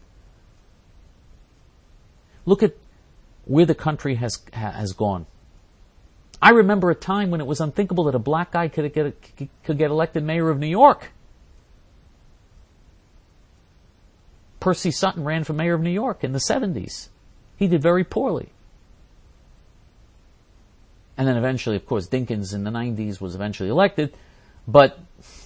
Look at where the country has gone. I remember a time when it was unthinkable that a black guy could get elected mayor of New York. Percy Sutton ran for mayor of New York in the 70s. He did very poorly. And then eventually, of course, Dinkins in the 90s was eventually elected. But,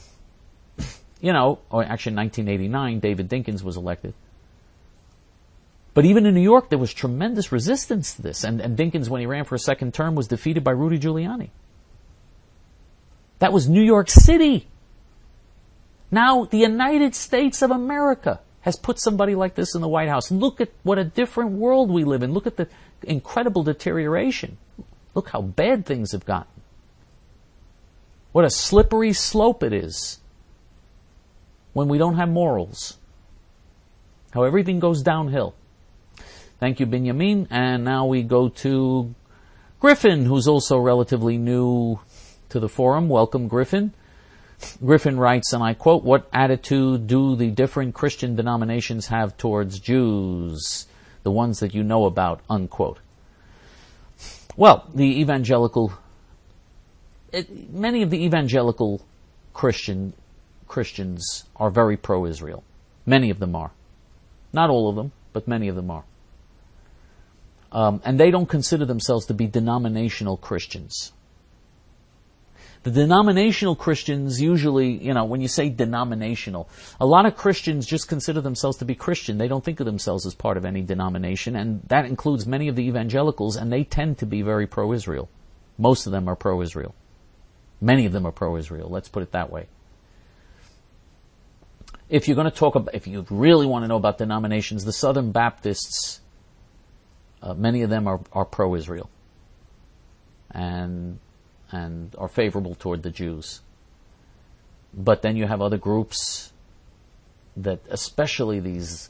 or actually in 1989, David Dinkins was elected. But even in New York, there was tremendous resistance to this. And Dinkins, when he ran for a second term, was defeated by Rudy Giuliani. That was New York City. Now, the United States of America has put somebody like this in the White House. Look at what a different world we live in. Look at the incredible deterioration. Look how bad things have gotten. What a slippery slope it is when we don't have morals. How everything goes downhill. Thank you, Binyamin. And now we go to Griffin, who's also relatively new to the forum. Welcome, Griffin. Griffin writes, and I quote, "What attitude do the different Christian denominations have towards Jews? The ones that you know about," unquote. Well, many of the evangelical Christians are very pro-Israel. Many of them are. Not all of them, but many of them are. And they don't consider themselves to be denominational Christians. The denominational Christians usually, when you say denominational, a lot of Christians just consider themselves to be Christian. They don't think of themselves as part of any denomination, and that includes many of the evangelicals, and they tend to be very pro-Israel. Most of them are pro-Israel. Many of them are pro-Israel, let's put it that way. If you really want to know about denominations, the Southern Baptists, many of them are pro-Israel. And are favorable toward the Jews. But then you have other groups that, especially these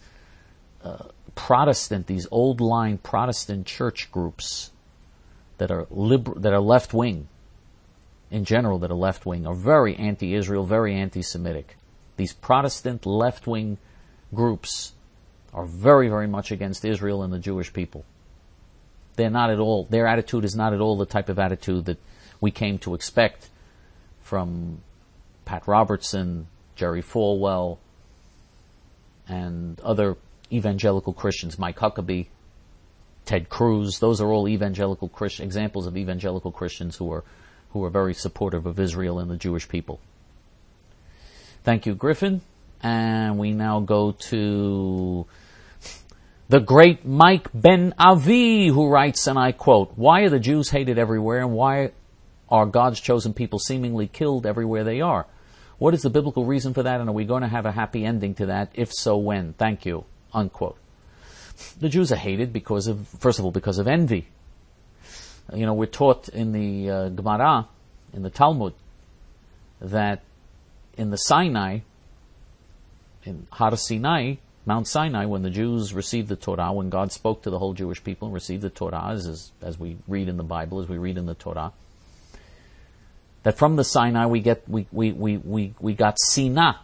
these old-line Protestant church groups that are left-wing, in general, that are left-wing, are very anti-Israel, very anti-Semitic. These Protestant left-wing groups are very, very much against Israel and the Jewish people. Their attitude is not at all the type of attitude that we came to expect from Pat Robertson, Jerry Falwell, and other evangelical Christians, Mike Huckabee, Ted Cruz. Those are all examples of evangelical Christians who are very supportive of Israel and the Jewish people. Thank you, Griffin. And we now go to the great Mike Ben Avi, who writes, and I quote, "Why are the Jews hated everywhere, and why are God's chosen people seemingly killed everywhere they are? What is the biblical reason for that, and are we going to have a happy ending to that? If so, when? Thank you," unquote. The Jews are hated first of all, because of envy. We're taught in the Gemara, in the Talmud, that in the Sinai, in Har Sinai, Mount Sinai, when the Jews received the Torah, when God spoke to the whole Jewish people and received the Torah, as we read in the Bible, as we read in the Torah, that from the Sinai we got Sinah.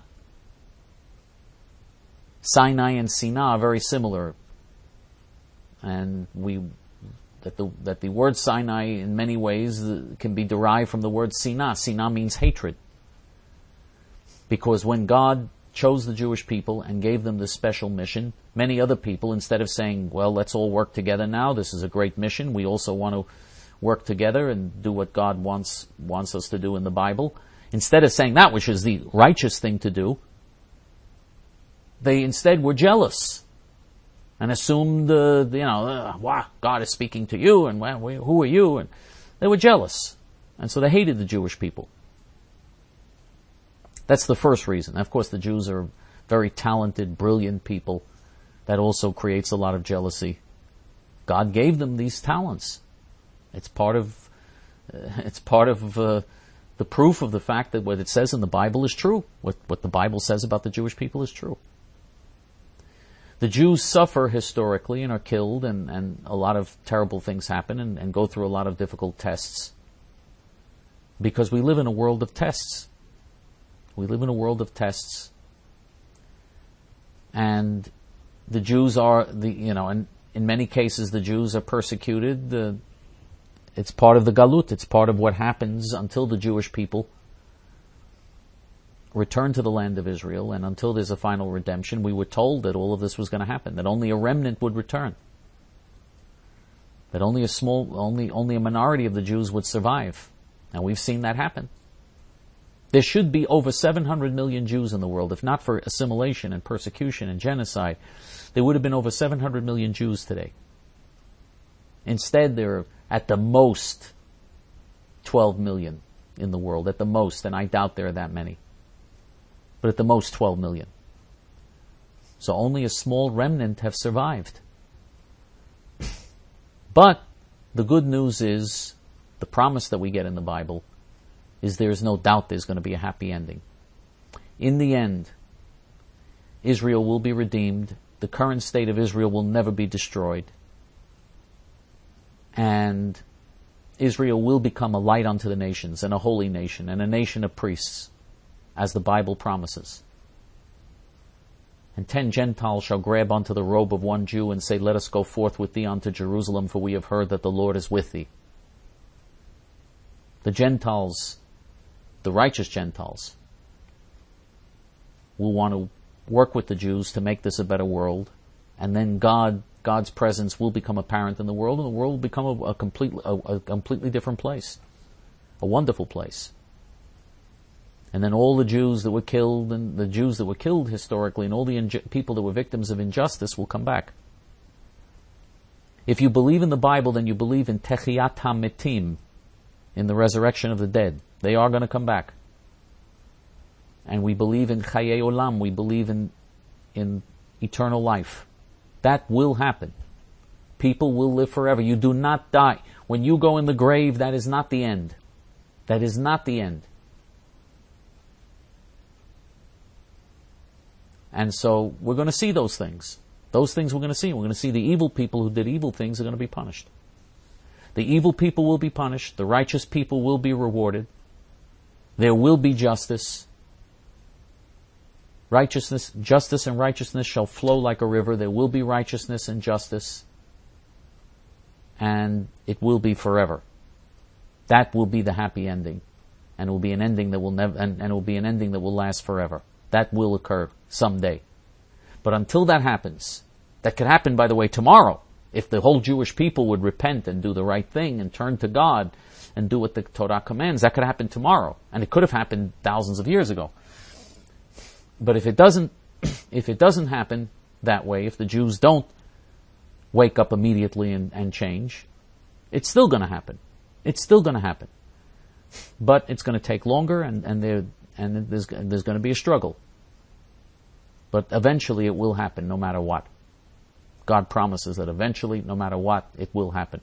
Sinai and Sinah are very similar, and that the word Sinai in many ways can be derived from the word Sinah. Sinah means hatred, because when God chose the Jewish people and gave them this special mission, many other people, instead of saying, "Well, let's all work together now. This is a great mission. We also want to work together and do what God wants us to do in the Bible," instead of saying that which is the righteous thing to do, they instead were jealous and assumed, wow, God is speaking to you, and who are you? And they were jealous. And so they hated the Jewish people. That's the first reason. Of course, the Jews are very talented, brilliant people. That also creates a lot of jealousy. God gave them these talents. It's part of the proof of the fact that what it says in the Bible is true. What the Bible says about the Jewish people is true. The Jews suffer historically and are killed, and a lot of terrible things happen and go through a lot of difficult tests. Because we live in a world of tests. We live in a world of tests. And the Jews are, and in many cases the Jews are persecuted. It's part of the galut. It's part of what happens until the Jewish people return to the land of Israel, and until there's a final redemption. We were told that all of this was going to happen, that only a remnant would return, that only a minority of the Jews would survive. And we've seen that happen. There should be over 700 million Jews in the world. If not for assimilation and persecution and genocide, there would have been over 700 million Jews today. Instead, there are at the most 12 million in the world, at the most, and I doubt there are that many. But at the most 12 million. So only a small remnant have survived. But the good news is, the promise that we get in the Bible is there is no doubt there's going to be a happy ending. In the end, Israel will be redeemed. The current state of Israel will never be destroyed. And Israel will become a light unto the nations, and a holy nation, and a nation of priests, as the Bible promises. And 10 Gentiles shall grab onto the robe of one Jew and say, let us go forth with thee unto Jerusalem, for we have heard that the Lord is with thee. The Gentiles, the righteous Gentiles, will want to work with the Jews to make this a better world, and then God's presence will become apparent in the world, and the world will become a completely different place, a wonderful place. And then all the Jews that were killed, and the Jews that were killed historically, and all the people that were victims of injustice will come back. If you believe in the Bible, then you believe in Techiyat HaMetim, in the resurrection of the dead. They are going to come back. And we believe in Chayei Olam. We believe in eternal life. That will happen. People will live forever. You do not die. When you go in the grave, that is not the end. That is not the end. And so we're going to see those things. Those things we're going to see. We're going to see the evil people who did evil things are going to be punished. The evil people will be punished. The righteous people will be rewarded. There will be justice. Justice and righteousness shall flow like a river. There will be righteousness and justice. And it will be forever. That will be the happy ending. And it will be an ending that will never, and it will be an ending that will last forever. That will occur someday. But until that happens, that could happen, by the way, tomorrow. If the whole Jewish people would repent and do the right thing and turn to God and do what the Torah commands, that could happen tomorrow. And it could have happened thousands of years ago. But if it doesn't happen that way, if the Jews don't wake up immediately and change, it's still going to happen. It's still going to happen. But it's going to take longer, and there's going to be a struggle. But eventually it will happen, no matter what. God promises that eventually, no matter what, it will happen.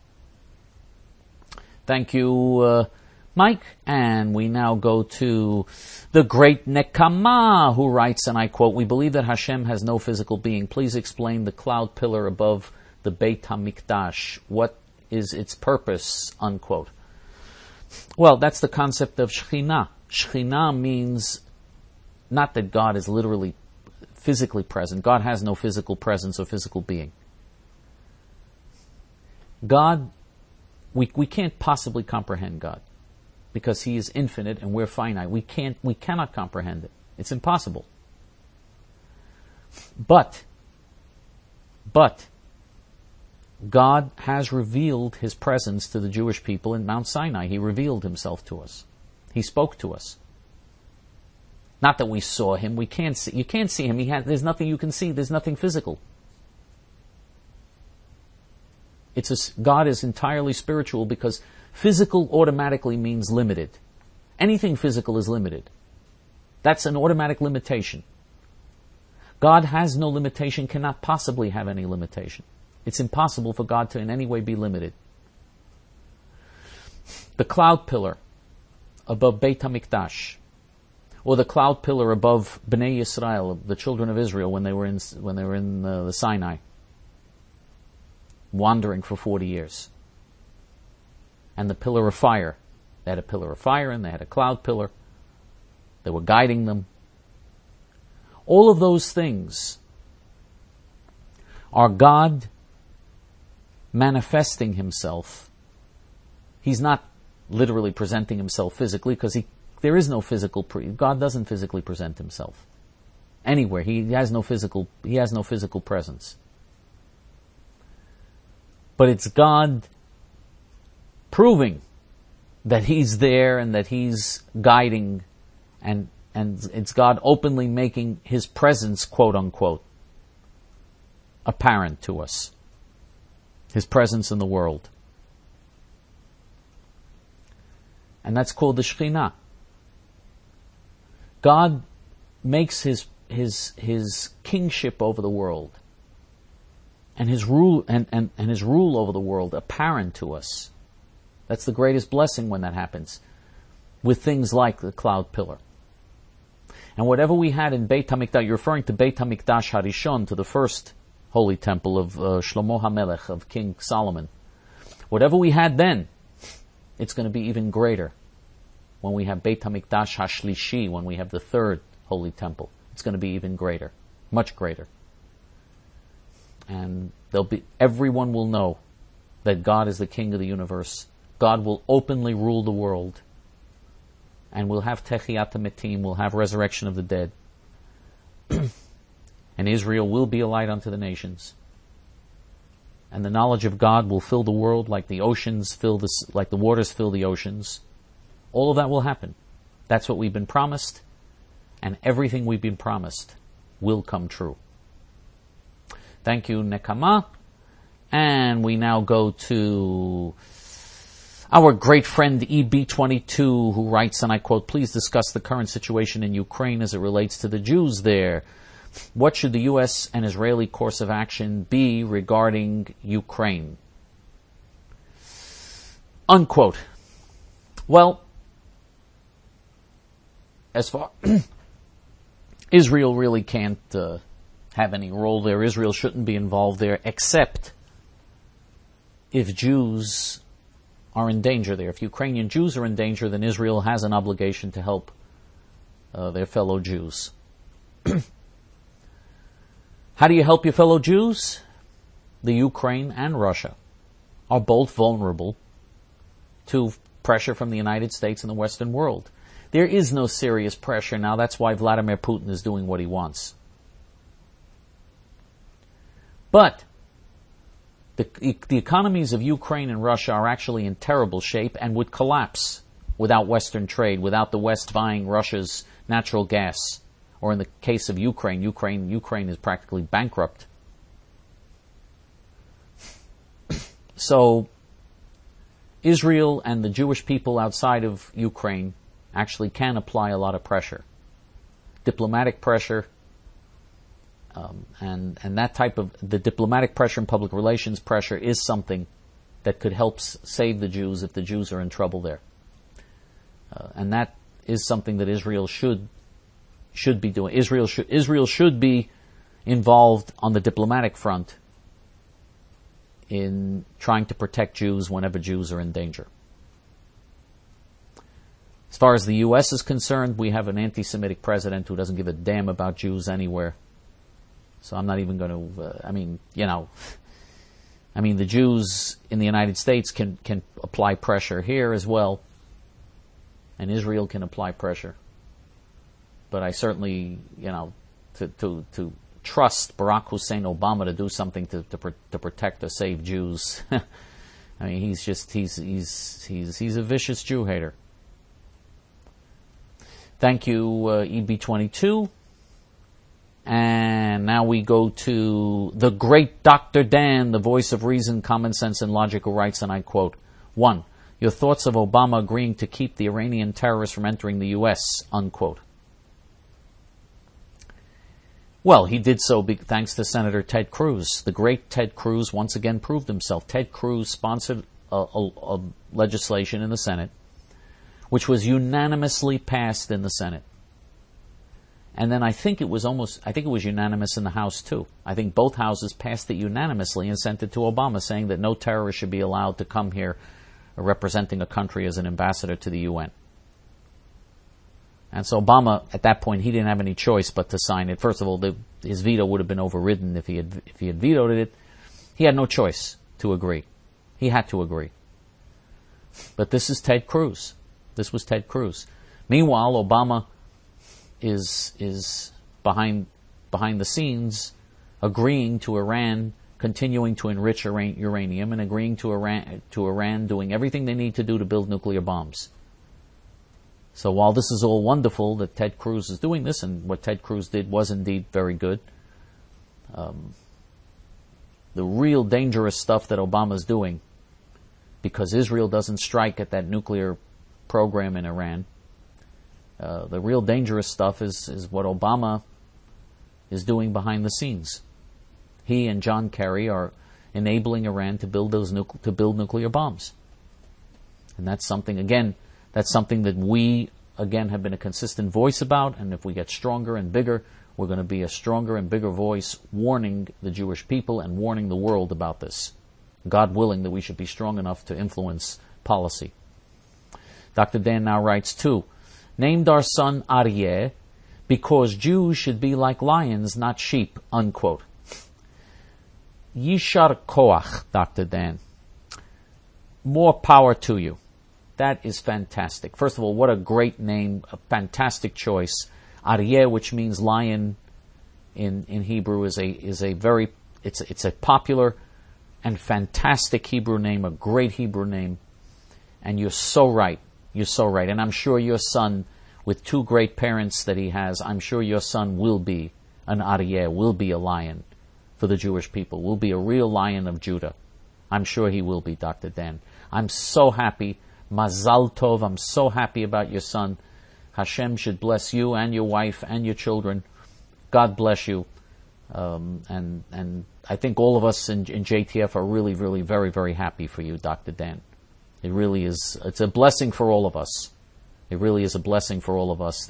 Thank you, Mike. And we now go to the great Nekama, who writes, and I quote, we believe that Hashem has no physical being. Please explain the cloud pillar above the Beit HaMikdash. What is its purpose? Unquote. Well, that's the concept of Shekhinah. Shekhinah means not that God is literally physically present. God has no physical presence or physical being. God, we can't possibly comprehend God because He is infinite and we're finite. We cannot comprehend it. It's impossible. But God has revealed His presence to the Jewish people in Mount Sinai. He revealed Himself to us. He spoke to us. Not that we saw him. We can't see. You can't see him. There's nothing you can see. There's nothing physical. God is entirely spiritual because physical automatically means limited. Anything physical is limited. That's an automatic limitation. God has no limitation, cannot possibly have any limitation. It's impossible for God to in any way be limited. The cloud pillar above Beit HaMikdash, or the cloud pillar above Bnei Yisrael, the children of Israel, when they were in the Sinai, wandering for 40 years. And the pillar of fire. They had a pillar of fire and they had a cloud pillar. They were guiding them. All of those things are God manifesting himself. He's not literally presenting himself physically because there is no physical, God doesn't physically present himself anywhere. He has no physical presence. But it's God proving that he's there and that he's guiding, and it's God openly making his presence, quote unquote, apparent to us. His presence in the world. And that's called the Shekhinah. God makes his kingship over the world and his rule and his rule over the world apparent to us. That's the greatest blessing when that happens, with things like the cloud pillar. And whatever we had in Beit HaMikdash, you're referring to Beit HaMikdash Harishon, to the first holy temple of Shlomo HaMelech, of King Solomon. Whatever we had then, it's going to be even greater when we have Beit HaMikdash HaShlishi, when we have the third holy temple. It's going to be even greater, much greater. And everyone will know that God is the King of the universe. God will openly rule the world. And we'll have Techiyat HaMetim, we'll have resurrection of the dead. And Israel will be a light unto the nations. And the knowledge of God will fill the world like the oceans like the waters fill the oceans. All of that will happen. That's what we've been promised. And everything we've been promised will come true. Thank you, Nekama. And we now go to our great friend EB22, who writes, and I quote, "Please discuss the current situation in Ukraine as it relates to the Jews there. What should the U.S. and Israeli course of action be regarding Ukraine?" Unquote. Well, as far Israel really can't have any role there. Israel shouldn't be involved there, except if Jews are in danger there. If Ukrainian Jews are in danger, then Israel has an obligation to help their fellow Jews. How do you help your fellow Jews? The Ukraine and Russia are both vulnerable to pressure from the United States and the Western world. There is no serious pressure now. That's why Vladimir Putin is doing what he wants. But the economies of Ukraine and Russia are actually in terrible shape and would collapse without Western trade, without the West buying Russia's natural gas. Or in the case of Ukraine is practically bankrupt. So Israel and the Jewish people outside of Ukraine actually can apply a lot of pressure. Diplomatic pressure, and that type of, the diplomatic pressure and public relations pressure is something that could help save the Jews if the Jews are in trouble there. And that is something that Israel should be doing. Israel should be involved on the diplomatic front in trying to protect Jews whenever Jews are in danger. As far as the U.S. is concerned, we have an anti-Semitic president who doesn't give a damn about Jews anywhere. So I'm not even going to, the Jews in the United States can apply pressure here as well. And Israel can apply pressure. But I certainly, to trust Barack Hussein Obama to do something to protect or save Jews. I mean, he's a vicious Jew hater. Thank you, EB22. And now we go to the great Dr. Dan, the voice of reason, common sense, and logic, who writes, and I quote, 1. Your thoughts of Obama agreeing to keep the Iranian terrorists from entering the U.S., unquote. Well, he did so thanks to Senator Ted Cruz. The great Ted Cruz once again proved himself. Ted Cruz sponsored a legislation in the Senate, which was unanimously passed in the Senate. And then I think it was unanimous in the House too. I think both houses passed it unanimously and sent it to Obama, saying that no terrorist should be allowed to come here representing a country as an ambassador to the UN. And so Obama, at that point, he didn't have any choice but to sign it. First of all, his veto would have been overridden if he had vetoed it. He had no choice to agree. He had to agree. But this is Ted Cruz. This was Ted Cruz. Meanwhile, Obama is behind the scenes agreeing to Iran continuing to enrich uranium and agreeing to Iran doing everything they need to do to build nuclear bombs. So while this is all wonderful that Ted Cruz is doing this, and what Ted Cruz did was indeed very good, the real dangerous stuff that Obama's doing, because Israel doesn't strike at that nuclear program in Iran, the real dangerous stuff is what Obama is doing behind the scenes. He and John Kerry are enabling Iran to build nuclear bombs. And that's something that we, again, have been a consistent voice about, and if we get stronger and bigger, we're going to be a stronger and bigger voice warning the Jewish people and warning the world about this. God willing that we should be strong enough to influence policy. Dr. Dan now writes, 2. Named our son Aryeh because Jews should be like lions, not sheep, unquote. Yishar Koach, Dr. Dan. More power to you. That is fantastic. First of all, what a great name, a fantastic choice. Aryeh, which means lion in Hebrew, is a popular and fantastic Hebrew name, a great Hebrew name. And you're so right. You're so right. And I'm sure your son, with 2 great parents that he has, I'm sure your son will be an Aryeh, will be a lion for the Jewish people, will be a real lion of Judah. I'm sure he will be, Dr. Dan. I'm so happy. Mazal Tov, I'm so happy about your son. Hashem should bless you and your wife and your children. God bless you. And I think all of us in JTF are really, really very, very happy for you, Dr. Dan. It really is. It's a blessing for all of us. It really is a blessing for all of us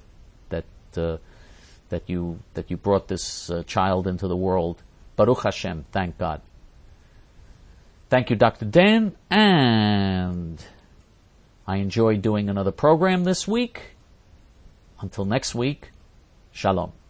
that you brought this child into the world. Baruch Hashem. Thank God. Thank you, Dr. Dan. And I enjoyed doing another program this week. Until next week, Shalom.